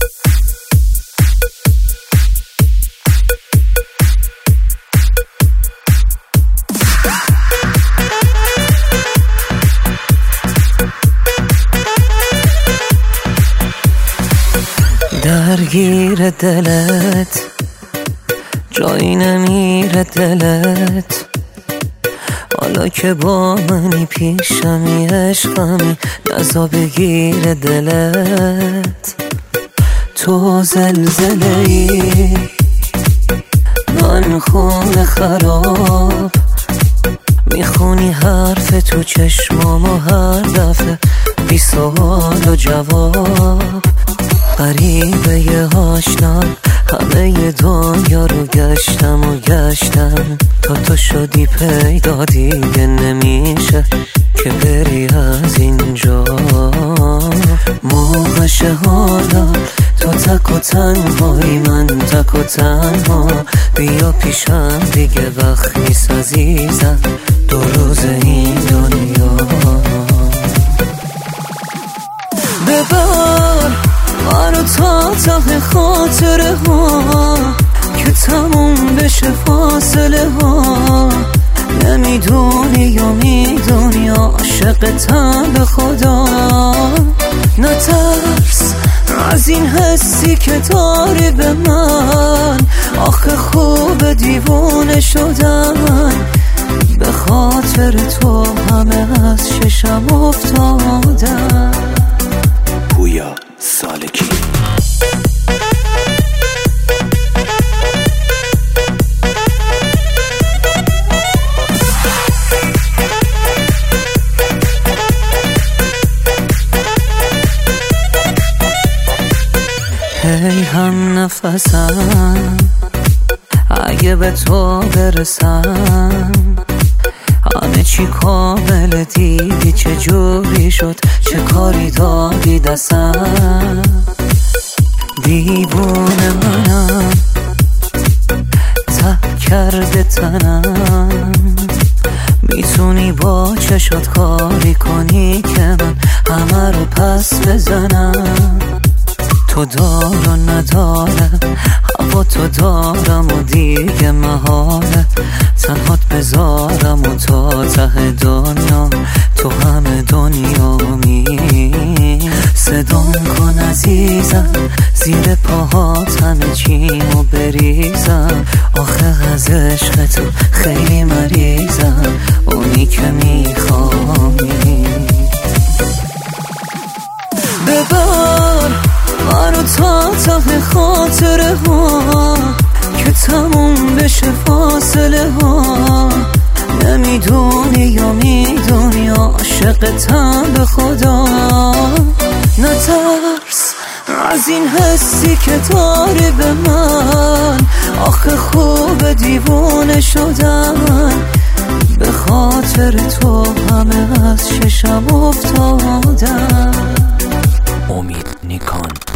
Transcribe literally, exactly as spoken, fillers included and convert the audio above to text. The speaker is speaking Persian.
درگیر دلت جایی نمیره دلت، حالا که با منی پیشمی عشقمی نزا بگیر دلت. تو زلزله ای من خون خراب، میخونی حرف تو چشمامو هر دفعه بی سوال و جواب. غریبه یه آشنا همه ی دنیا رو گشتم و گشتم تا تو شدی پیدا، دیگه نمیشه که بری از اینجا. موقعشه حالا تو تک و تنهایی، من تک و تنها، بیا پیشم دیگه وقت نیست عزیزم، دو روز این دنیا. ببر منو تا ته خاطره ها که تموم بشه فاصله ها. نمیدونی یا میدونی عاشقتم به خدا. نترس از این حسی که داری به من، آخه خوب دیوونه شدم. به خاطر تو همه از چشم افتادم. پویا سالکی هی هم نفسم اگه به تو برسم، همه چی کامل دیدی چه جوری شد، چه کاری دادی دستم. دیوونه منم ته کرده تنم، میتونی با چشات کاری کنی که من همه رو پس بزنم. تو دار و ندارم هوا تو دارم و دیگه محاله تنهات بذارم و تا ته دنیا تو همه دنیا می. صدام کن عزیزم زیر پاهات همه چیمو بریزم، آخه از عشق تو خیلی مریضم، اونی که میخوایی. ببر منو تا ته خاطره ها که تموم بشه فاصله ها. نمیدونی یا میدونی عاشقتم به خدا. نترس از این حسی که داری به من، آخه خوب دیوونه شدم. به خاطر تو همه از چشم افتادم. امید نیکان.